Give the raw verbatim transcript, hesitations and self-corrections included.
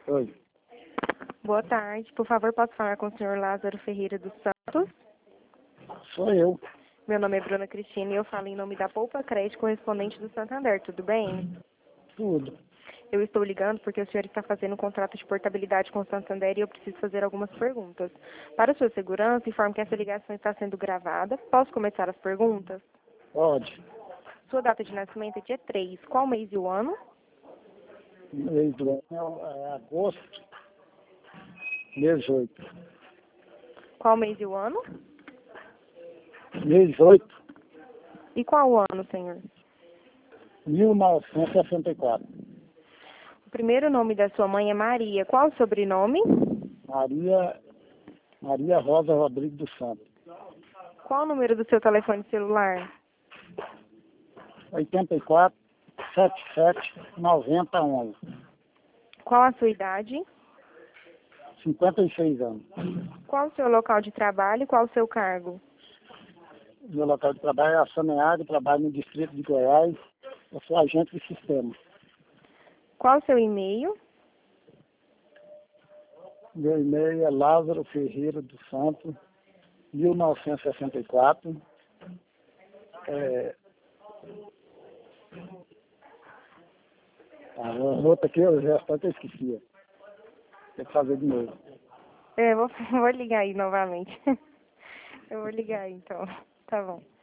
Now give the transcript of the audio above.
Oi, Boa tarde. Por favor, posso falar com o senhor Lázaro Ferreira dos Santos? sou eu. Meu nome é Bruna Cristina e eu falo em nome da Poupa Crédito correspondente do Santander, tudo bem? Tudo. Eu estou ligando porque o senhor está fazendo um contrato de portabilidade com o Santander e eu preciso fazer algumas perguntas. Para sua segurança, informo que essa ligação está sendo gravada. Posso começar as perguntas? Pode. Sua data de nascimento é dia três. Qual mês e o ano? Mês do ano é agosto, mês oito. Qual mês e o ano? Mês oito, E qual o ano, senhor? mil novecentos e sessenta e quatro. O primeiro nome da sua mãe é Maria. Qual o sobrenome? Maria, Maria Rosa Rodrigues dos Santos. Qual o número do seu telefone celular? oitenta e quatro, setenta e sete, noventa, onze. Qual a sua idade? cinquenta e seis anos. Qual o seu local de trabalho e qual o seu cargo? Meu local de trabalho é a Saneado, trabalho no distrito de Goiás. Eu sou agente de sistema. Qual o seu e-mail? Meu e-mail é Lázaro Ferreira dos Santos, mil novecentos e sessenta e quatro. É... A outra aqui eu já até esqueci. Tem que fazer de novo. É, vou, vou ligar aí novamente. Eu vou ligar aí, então. Tá bom.